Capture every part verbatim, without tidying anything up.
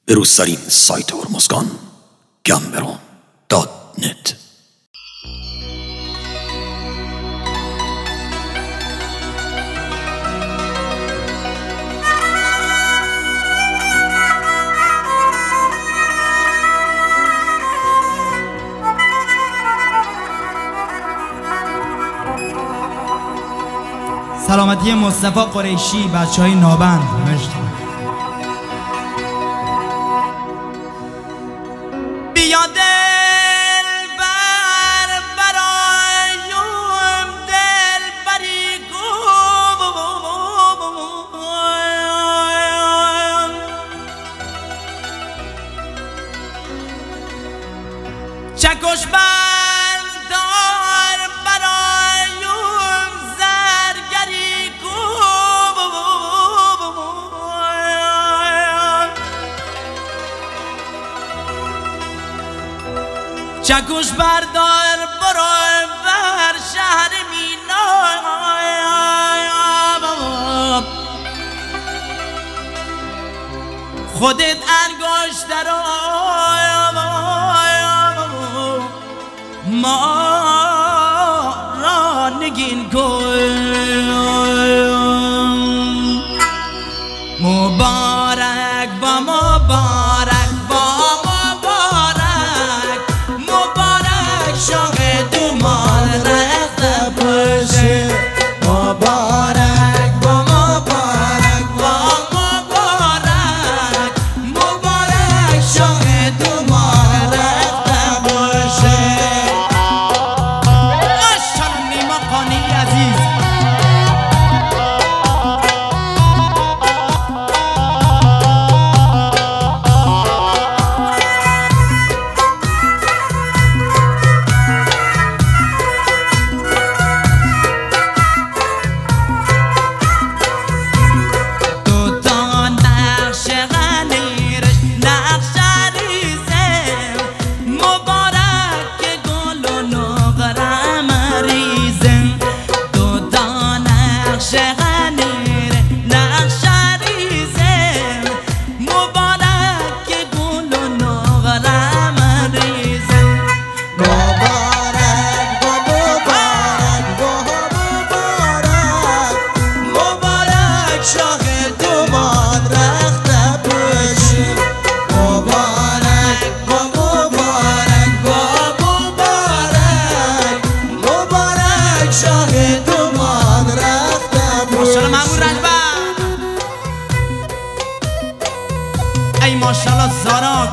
بروزترین سایت هرمزگان گمبرون دات نت. سلامتی مصطفی قریشی، بچه های نابند. مشت بیا دل بر برایم دل بری گویم چکش بردار برایم زرگری گویم چکش بردار برای بر شهر مینا خودت انگشت در ما را نگین کن. مبارک با مبارک با مبارک مبارک شاهد مال رخت باشه. مبارک با مبارک با مبارک مبارک شاهد مال رخت باشه. ماشاءالله نیما قانی عزیز. ای ماشاءالله زارا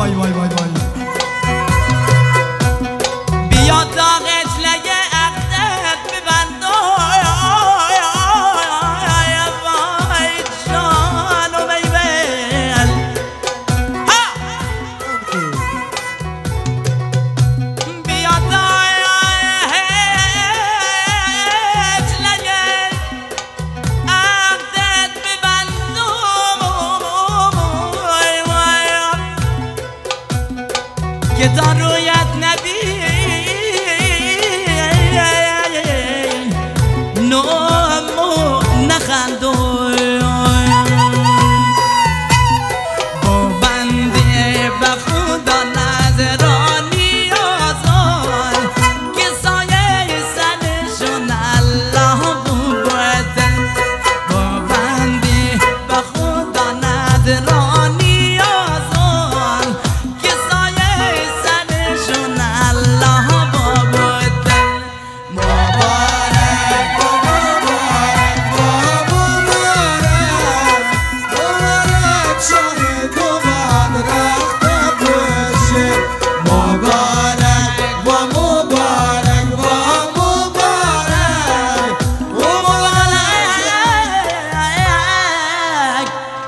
وای وای وای وای بیا تا قتله عقدت ببند وای جانو میبل بیا تا قتله عقدت ببند که تا رویت نبی نامو نخندو با بنده به خدا نظرانی آزار که سایه سرشون الله بوده با بنده به خدا نظرانی آزار که سایه سرشون الله بوده مبارک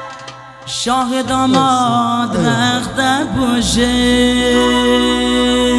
شاه داماد رخت باشه